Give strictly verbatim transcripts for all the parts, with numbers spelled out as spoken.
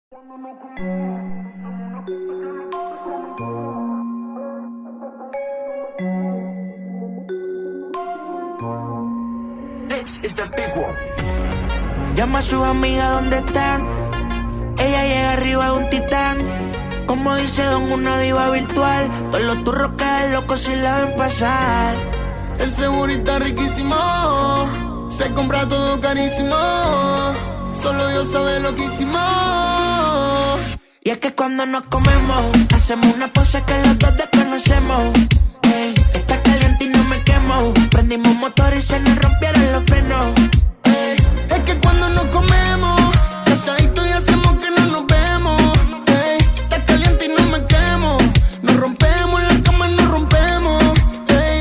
This is the big one. Llama a sus amigas donde están. Ella llega arriba de un titán. Como dice Don, una diva virtual. Todos los turros caen locos si la ven pasar. El segurita riquísimo, se compra todo carísimo. Solo Dios sabe lo que hicimos. Y es que cuando nos comemos, hacemos una pose que los dos desconocemos. Ey, está caliente y no me quemo. Prendimos motor y se nos rompieron los frenos. Ey, es que cuando nos comemos, casadito y hacemos que no nos vemos. Ey, está caliente y no me quemo. Nos rompemos, en la cama nos rompemos. Ey,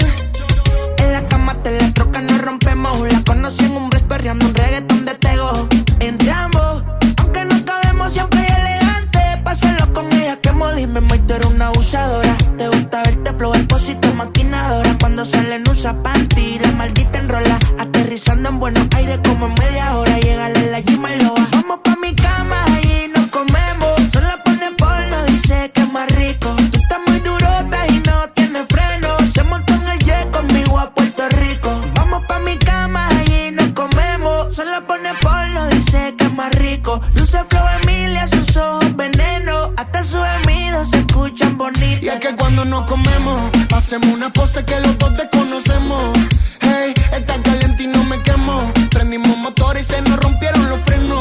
en la cama te la troca nos rompemos. La conocí en un break perreando un reggaetón de Tego. Entramos, aunque no cabemos siempre hay elegante. Pásalo con ella que dime, Moy, tú eres una abusadora. Te gusta verte flow, el posito maquinadora. Cuando sale no usa panty, la maldita enrola. Aterrizando en Buenos Aires como en media hora. Llegale la Gima y Loa. Vamos pa' mi cama, allí nos comemos. Solo pone porno, dice que es más rico. Tú estás muy durota y no tienes freno. Se montó en el jet conmigo a Puerto Rico. Vamos pa' mi cama, allí nos comemos. Solo pone porno, dice que es más rico. Luce flow Emilia, sus ojos veneno. Hasta sus gemidos se escuchan bonitos. y es que cuando nos comemos, hacemos una pose que los dos desconocemos. Hey, está caliente y no me quemo. Prendimos motor y se nos rompieron los frenos.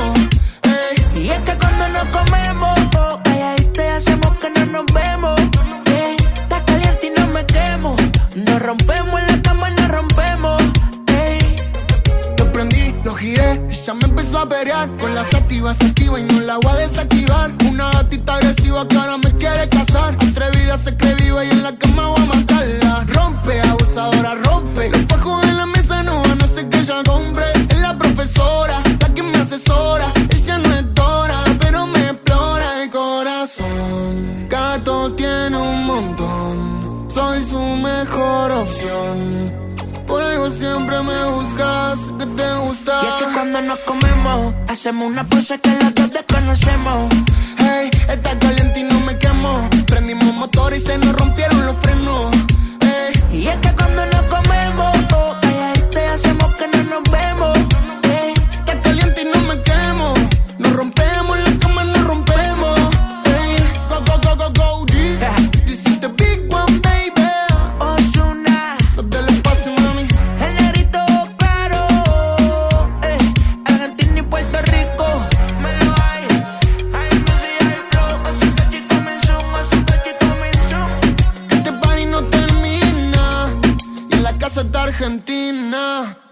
Hey, y es que cuando nos comemos, oh, calladito y hacemos que no nos vemos. Hey, está caliente y no me quemo. Nos rompemos en la cama y nos rompemos. Hey, yo prendí, lo giré, ella me empezó a pelear. Con las activas se activa y no la voy a desactivar. Una gatita agresiva que ahora me quiere casar. Atrevida se cree viva y en la cama voy a matarla. Rompe, abusadora, rompe. Los fajos en la mesa no van a hacer que ella compre. Es la profesora, la que me asesora. Ella no es Dora, pero me explora el corazón. Gato tiene un montón, soy su mejor opción. Por algo siempre me buscas, que te gusta. y es que cuando nos comemos, hacemos una pose que los dos desconocemos. Hey, está caliente y no me quemo. Prendimos motor y se nos rompieron los frenos. Hey, Y es que cuando nos comemos, oh, calladito y hacemos que no nos vemos. Hey, está caliente y no me quemo. Nos rompemos, en la cama nos rompemos. Hey, go, go, go, go, go, yeah. This is the big one, baby. Ozuna, Los del espacio, mami. el negrito claro. Eh, Argentina y Puerto Rico. Me lo hay. Ay, me di el flow. Así que chico comenzó, así que chico comenzó. Que este party no termina. Y en la casa está Argentina.